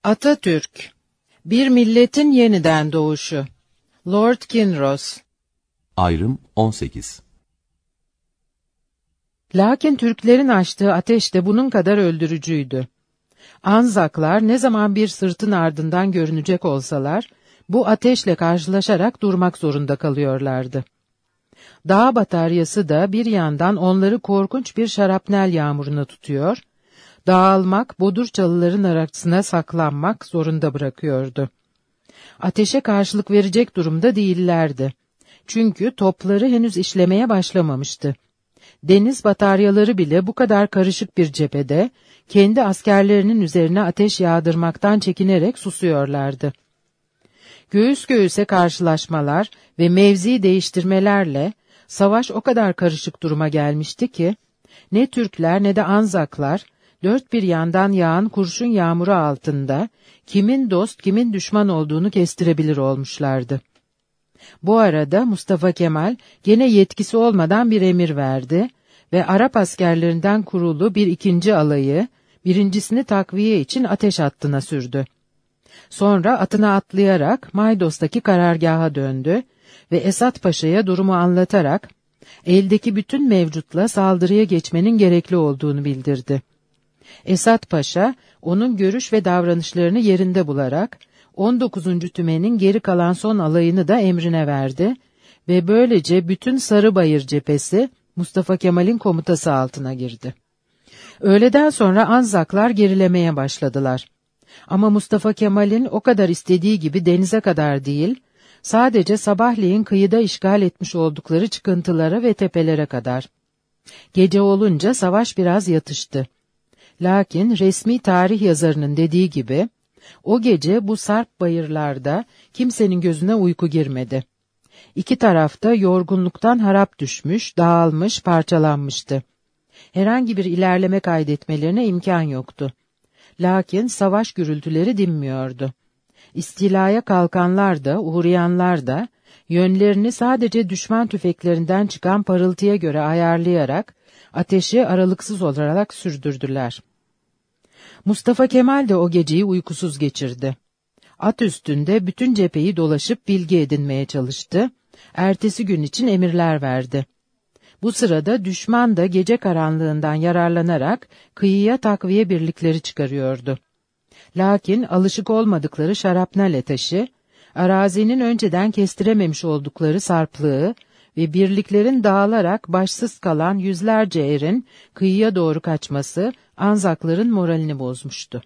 Atatürk, bir milletin yeniden doğuşu. Lord Kinross. Ayrım 18. Lakin Türklerin açtığı ateş de bunun kadar öldürücüydü. Anzaklar ne zaman bir sırtın ardından görünecek olsalar, bu ateşle karşılaşarak durmak zorunda kalıyorlardı. Dağ bataryası da bir yandan onları korkunç bir şarapnel yağmuruna tutuyor, dağılmak, bodur çalıların arasına saklanmak zorunda bırakıyordu. Ateşe karşılık verecek durumda değillerdi. Çünkü topları henüz işlemeye başlamamıştı. Deniz bataryaları bile bu kadar karışık bir cephede, kendi askerlerinin üzerine ateş yağdırmaktan çekinerek susuyorlardı. Göğüs göğüse karşılaşmalar ve mevzi değiştirmelerle, savaş o kadar karışık duruma gelmişti ki, ne Türkler ne de Anzaklar, dört bir yandan yağan kurşun yağmuru altında, kimin dost kimin düşman olduğunu kestirebilir olmuşlardı. Bu arada Mustafa Kemal gene yetkisi olmadan bir emir verdi ve Arap askerlerinden kurulu bir ikinci alayı, birincisini takviye için ateş hattına sürdü. Sonra atına atlayarak Maydos'taki karargaha döndü ve Esat Paşa'ya durumu anlatarak, eldeki bütün mevcutla saldırıya geçmenin gerekli olduğunu bildirdi. Esat Paşa, onun görüş ve davranışlarını yerinde bularak, 19. Tümen'in geri kalan son alayını da emrine verdi ve böylece bütün Sarıbayır cephesi Mustafa Kemal'in komutası altına girdi. Öğleden sonra Anzaklar gerilemeye başladılar. Ama Mustafa Kemal'in o kadar istediği gibi denize kadar değil, sadece sabahleyin kıyıda işgal etmiş oldukları çıkıntılara ve tepelere kadar. Gece olunca savaş biraz yatıştı. Lakin resmi tarih yazarının dediği gibi, o gece bu sarp bayırlarda kimsenin gözüne uyku girmedi. İki tarafta yorgunluktan harap düşmüş, dağılmış, parçalanmıştı. Herhangi bir ilerleme kaydetmelerine imkan yoktu. Lakin savaş gürültüleri dinmiyordu. İstilaya kalkanlar da, uğrayanlar da, yönlerini sadece düşman tüfeklerinden çıkan parıltıya göre ayarlayarak, ateşi aralıksız olarak sürdürdüler. Mustafa Kemal de o geceyi uykusuz geçirdi. At üstünde bütün cepheyi dolaşıp bilgi edinmeye çalıştı, ertesi gün için emirler verdi. Bu sırada düşman da gece karanlığından yararlanarak kıyıya takviye birlikleri çıkarıyordu. Lakin alışık olmadıkları şarapnel ateşi, arazinin önceden kestirememiş oldukları sarplığı ve birliklerin dağılarak başsız kalan yüzlerce erin kıyıya doğru kaçması Anzakların moralini bozmuştu.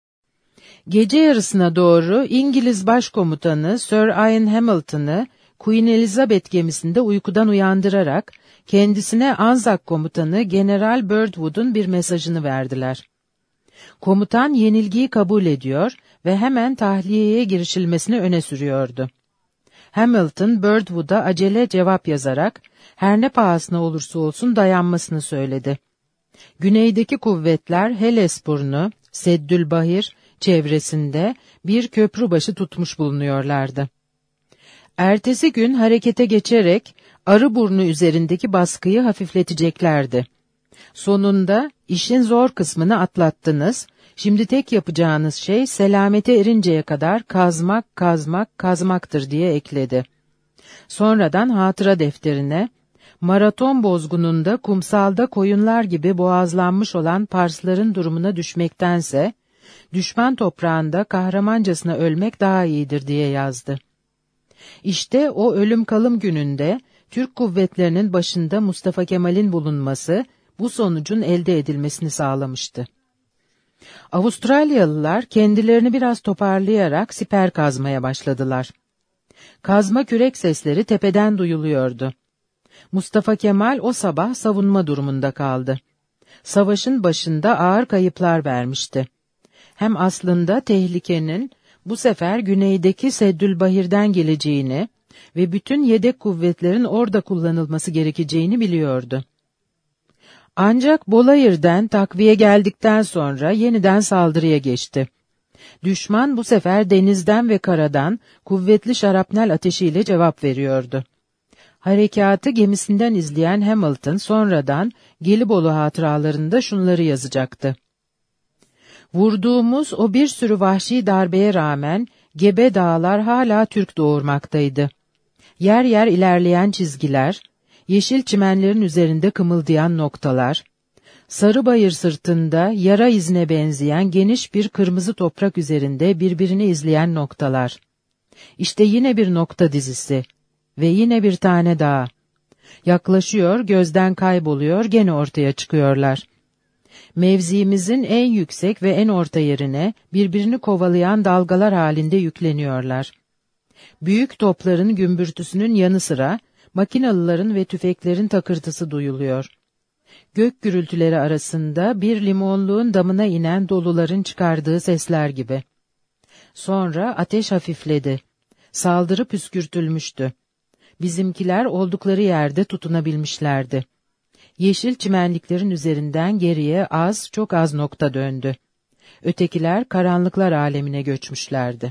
Gece yarısına doğru İngiliz Başkomutanı Sir Ian Hamilton'ı Queen Elizabeth gemisinde uykudan uyandırarak kendisine Anzak komutanı General Birdwood'un bir mesajını verdiler. Komutan yenilgiyi kabul ediyor ve hemen tahliyeye girişilmesini öne sürüyordu. Hamilton, Birdwood'a acele cevap yazarak, her ne pahasına olursa olsun dayanmasını söyledi. Güneydeki kuvvetler Hellesburnu, Seddülbahir çevresinde bir köprü başı tutmuş bulunuyorlardı. Ertesi gün harekete geçerek Arıburnu üzerindeki baskıyı hafifleteceklerdi. Sonunda işin zor kısmını atlattınız, şimdi tek yapacağınız şey selamete erinceye kadar kazmaktır diye ekledi. Sonradan hatıra defterine, maraton bozgununda kumsalda koyunlar gibi boğazlanmış olan Parsların durumuna düşmektense, düşman toprağında kahramancasına ölmek daha iyidir diye yazdı. İşte o ölüm kalım gününde Türk kuvvetlerinin başında Mustafa Kemal'in bulunması bu sonucun elde edilmesini sağlamıştı. Avustralyalılar kendilerini biraz toparlayarak siper kazmaya başladılar. Kazma kürek sesleri tepeden duyuluyordu. Mustafa Kemal o sabah savunma durumunda kaldı. Savaşın başında ağır kayıplar vermişti. Hem aslında tehlikenin bu sefer güneydeki Seddülbahir'den geleceğini ve bütün yedek kuvvetlerin orada kullanılması gerekeceğini biliyordu. Ancak Bolayır'dan takviye geldikten sonra yeniden saldırıya geçti. Düşman bu sefer denizden ve karadan kuvvetli şarapnel ateşiyle cevap veriyordu. Harekatı gemisinden izleyen Hamilton sonradan Gelibolu hatıralarında şunları yazacaktı. Vurduğumuz o bir sürü vahşi darbeye rağmen gebe dağlar hala Türk doğurmaktaydı. Yer yer ilerleyen çizgiler, yeşil çimenlerin üzerinde kımıldayan noktalar, Sarıbayır sırtında yara izine benzeyen geniş bir kırmızı toprak üzerinde birbirini izleyen noktalar. İşte yine bir nokta dizisi ve yine bir tane daha. Yaklaşıyor, gözden kayboluyor, gene ortaya çıkıyorlar. Mevzimizin en yüksek ve en orta yerine birbirini kovalayan dalgalar halinde yükleniyorlar. Büyük topların gümbürtüsünün yanı sıra makinalıların ve tüfeklerin takırtısı duyuluyor. Gök gürültüleri arasında bir limonluğun damına inen doluların çıkardığı sesler gibi. Sonra ateş hafifledi. Saldırı püskürtülmüştü. Bizimkiler oldukları yerde tutunabilmişlerdi. Yeşil çimenliklerin üzerinden geriye az, çok az nokta döndü. Ötekiler karanlıklar alemine göçmüşlerdi.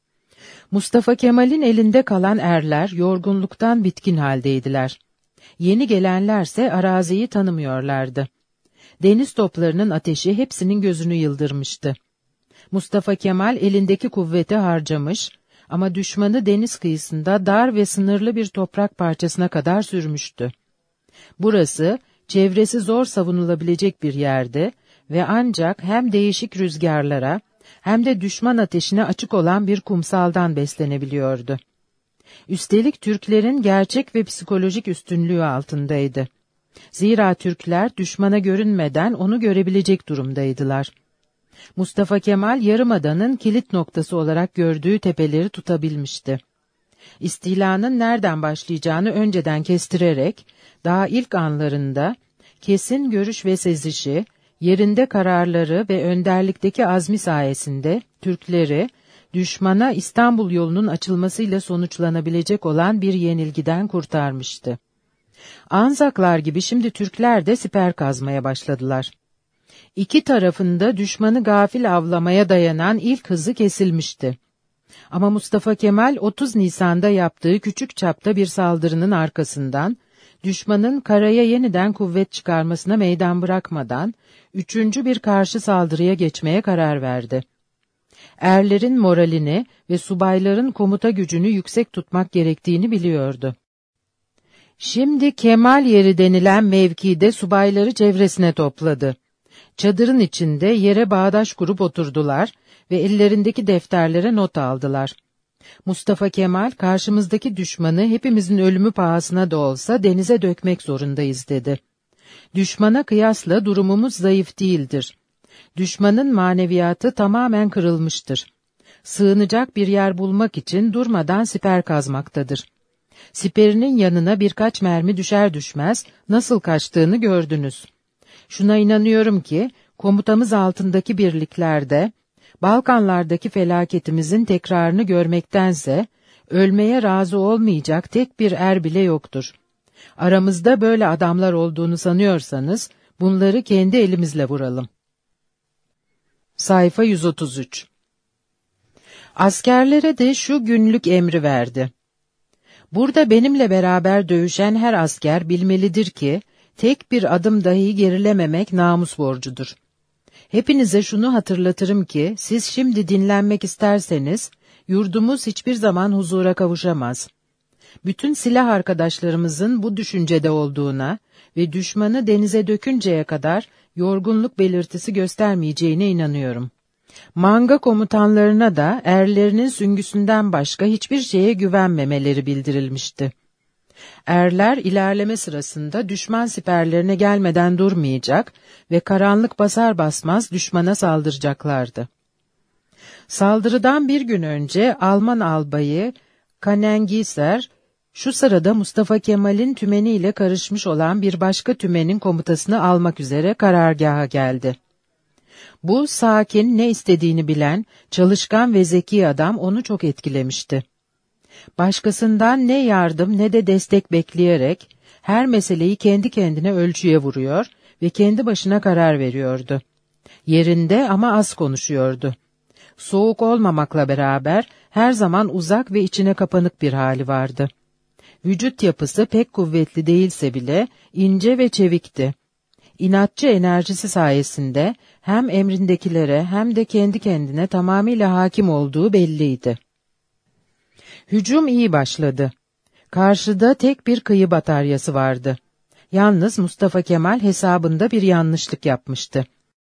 Mustafa Kemal'in elinde kalan erler yorgunluktan bitkin haldeydiler. Yeni gelenlerse araziyi tanımıyorlardı. Deniz toplarının ateşi hepsinin gözünü yıldırmıştı. Mustafa Kemal elindeki kuvveti harcamış ama düşmanı deniz kıyısında dar ve sınırlı bir toprak parçasına kadar sürmüştü. Burası, çevresi zor savunulabilecek bir yerde ve ancak hem değişik rüzgarlara hem de düşman ateşine açık olan bir kumsaldan beslenebiliyordu. Üstelik Türklerin gerçek ve psikolojik üstünlüğü altındaydı. Zira Türkler düşmana görünmeden onu görebilecek durumdaydılar. Mustafa Kemal Yarımada'nın kilit noktası olarak gördüğü tepeleri tutabilmişti. İstilanın nereden başlayacağını önceden kestirerek, daha ilk anlarında kesin görüş ve sezişi, yerinde kararları ve önderlikteki azmi sayesinde Türkleri, düşmana İstanbul yolunun açılmasıyla sonuçlanabilecek olan bir yenilgiden kurtarmıştı. Anzaklar gibi şimdi Türkler de siper kazmaya başladılar. İki tarafında düşmanı gafil avlamaya dayanan ilk hızı kesilmişti. Ama Mustafa Kemal 30 Nisan'da yaptığı küçük çapta bir saldırının arkasından, düşmanın karaya yeniden kuvvet çıkarmasına meydan bırakmadan, üçüncü bir karşı saldırıya geçmeye karar verdi. Erlerin moralini ve subayların komuta gücünü yüksek tutmak gerektiğini biliyordu. Şimdi Kemal Yeri denilen mevkide subayları çevresine topladı. Çadırın içinde yere bağdaş kurup oturdular ve ellerindeki defterlere not aldılar. Mustafa Kemal, karşımızdaki düşmanı hepimizin ölümü pahasına da olsa denize dökmek zorundayız dedi. Düşmana kıyasla durumumuz zayıf değildir. Düşmanın maneviyatı tamamen kırılmıştır. Sığınacak bir yer bulmak için durmadan siper kazmaktadır. Siperinin yanına birkaç mermi düşer düşmez nasıl kaçtığını gördünüz. Şuna inanıyorum ki, komutamız altındaki birliklerde, Balkanlardaki felaketimizin tekrarını görmektense, ölmeye razı olmayacak tek bir er bile yoktur. Aramızda böyle adamlar olduğunu sanıyorsanız, bunları kendi elimizle vuralım. Sayfa 133. Askerlere de şu günlük emri verdi. Burada benimle beraber dövüşen her asker bilmelidir ki, tek bir adım dahi gerilememek namus borcudur. Hepinize şunu hatırlatırım ki, siz şimdi dinlenmek isterseniz, yurdumuz hiçbir zaman huzura kavuşamaz. Bütün silah arkadaşlarımızın bu düşüncede olduğuna ve düşmanı denize dökünceye kadar yorgunluk belirtisi göstermeyeceğine inanıyorum. Manga komutanlarına da erlerinin süngüsünden başka hiçbir şeye güvenmemeleri bildirilmişti. Erler ilerleme sırasında düşman siperlerine gelmeden durmayacak ve karanlık basar basmaz düşmana saldıracaklardı. Saldırıdan bir gün önce Alman albayı Kanengiser, şu sırada Mustafa Kemal'in tümeniyle karışmış olan bir başka tümenin komutasını almak üzere karargaha geldi. Bu sakin, ne istediğini bilen, çalışkan ve zeki adam onu çok etkilemişti. Başkasından ne yardım ne de destek bekleyerek, her meseleyi kendi kendine ölçüye vuruyor ve kendi başına karar veriyordu. Yerinde ama az konuşuyordu. Soğuk olmamakla beraber her zaman uzak ve içine kapanık bir hali vardı. Vücut yapısı pek kuvvetli değilse bile ince ve çevikti. İnatçı enerjisi sayesinde hem emrindekilere hem de kendi kendine tamamıyla hakim olduğu belliydi. Hücum iyi başladı. Karşıda tek bir kıyı bataryası vardı. Yalnız Mustafa Kemal hesabında bir yanlışlık yapmıştı.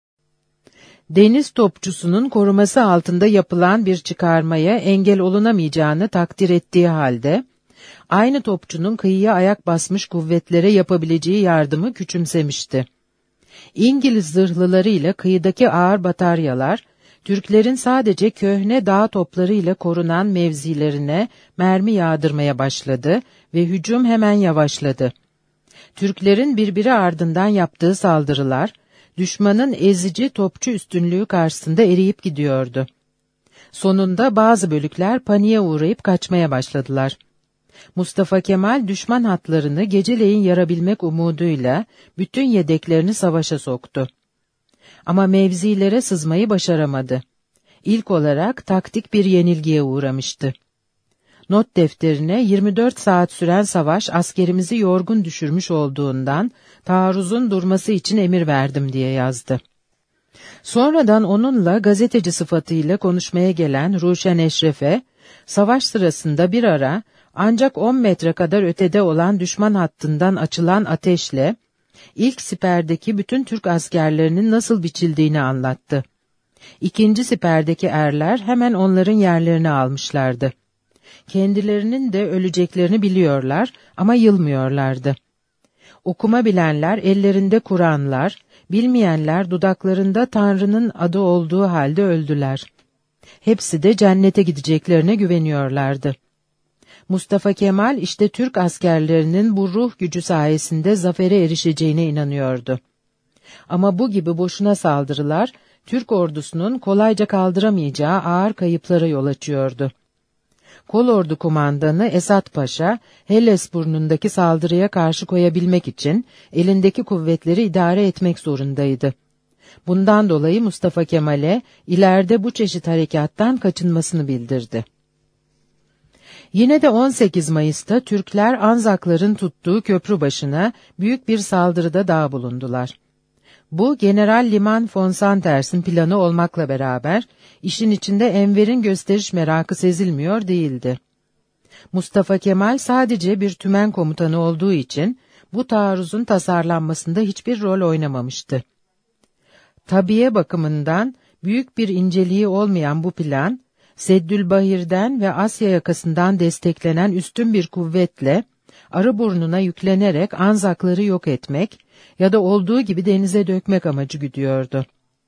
Deniz topçusunun koruması altında yapılan bir çıkarmaya engel olunamayacağını takdir ettiği halde, aynı topçunun kıyıya ayak basmış kuvvetlere yapabileceği yardımı küçümsemişti. İngiliz zırhlılarıyla kıyıdaki ağır bataryalar, Türklerin sadece köhne dağ toplarıyla korunan mevzilerine mermi yağdırmaya başladı ve hücum hemen yavaşladı. Türklerin birbiri ardından yaptığı saldırılar, düşmanın ezici topçu üstünlüğü karşısında eriyip gidiyordu. Sonunda bazı bölükler paniğe uğrayıp kaçmaya başladılar. Mustafa Kemal düşman hatlarını geceleyin yarabilmek umuduyla bütün yedeklerini savaşa soktu. Ama mevzilere sızmayı başaramadı. İlk olarak taktik bir yenilgiye uğramıştı. Not defterine 24 saat süren savaş askerimizi yorgun düşürmüş olduğundan taarruzun durması için emir verdim diye yazdı. Sonradan onunla gazeteci sıfatıyla konuşmaya gelen Ruşen Eşref'e, savaş sırasında bir ara ancak 10 metre kadar ötede olan düşman hattından açılan ateşle, ilk siperdeki bütün Türk askerlerinin nasıl biçildiğini anlattı. İkinci siperdeki erler hemen onların yerlerini almışlardı. Kendilerinin de öleceklerini biliyorlar ama yılmıyorlardı. Okuma bilenler ellerinde Kur'anlar, bilmeyenler dudaklarında Tanrı'nın adı olduğu halde öldüler. Hepsi de cennete gideceklerine güveniyorlardı. Mustafa Kemal işte Türk askerlerinin bu ruh gücü sayesinde zafere erişeceğine inanıyordu. Ama bu gibi boşuna saldırılar, Türk ordusunun kolayca kaldıramayacağı ağır kayıplara yol açıyordu. Kolordu kumandanı Esat Paşa, Hellesburnu'ndaki saldırıya karşı koyabilmek için elindeki kuvvetleri idare etmek zorundaydı. Bundan dolayı Mustafa Kemal'e ileride bu çeşit harekattan kaçınmasını bildirdi. Yine de 18 Mayıs'ta Türkler Anzakların tuttuğu köprü başına büyük bir saldırıda daha bulundular. Bu General Liman von Santers'in planı olmakla beraber işin içinde Enver'in gösteriş merakı sezilmiyor değildi. Mustafa Kemal sadece bir tümen komutanı olduğu için bu taarruzun tasarlanmasında hiçbir rol oynamamıştı. Tabiye bakımından büyük bir inceliği olmayan bu plan, Seddülbahir'den ve Asya yakasından desteklenen üstün bir kuvvetle Arıburnu'na yüklenerek Anzakları yok etmek ya da olduğu gibi denize dökmek amacı güdüyordu.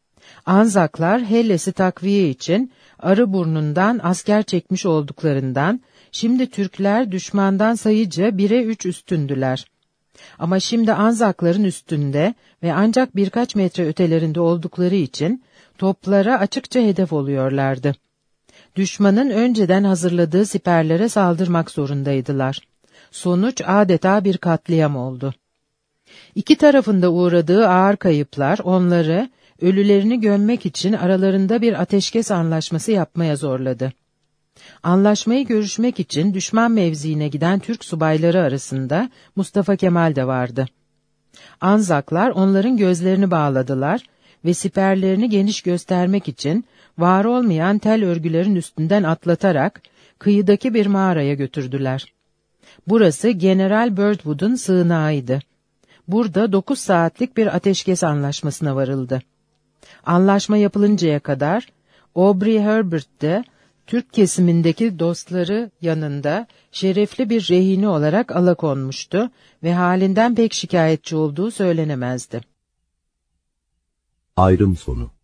Anzaklar Helles'i takviye için Arıburnu'ndan asker çekmiş olduklarından şimdi Türkler düşmandan sayıca 1'e 3 üstündüler. Ama şimdi Anzakların üstünde ve ancak birkaç metre ötelerinde oldukları için toplara açıkça hedef oluyorlardı. Düşmanın önceden hazırladığı siperlere saldırmak zorundaydılar. Sonuç adeta bir katliam oldu. İki tarafında uğradığı ağır kayıplar onları ölülerini gömmek için aralarında bir ateşkes anlaşması yapmaya zorladı. Anlaşmayı görüşmek için düşman mevziine giden Türk subayları arasında Mustafa Kemal de vardı. Anzaklar onların gözlerini bağladılar ve siperlerini geniş göstermek için var olmayan tel örgülerin üstünden atlatarak kıyıdaki bir mağaraya götürdüler. Burası General Birdwood'un sığınağıydı. Burada 9 saatlik bir ateşkes anlaşmasına varıldı. Anlaşma yapılıncaya kadar Aubrey Herbert de Türk kesimindeki dostları yanında şerefli bir rehini olarak alakonmuştu ve halinden pek şikayetçi olduğu söylenemezdi. Ayrım sonu.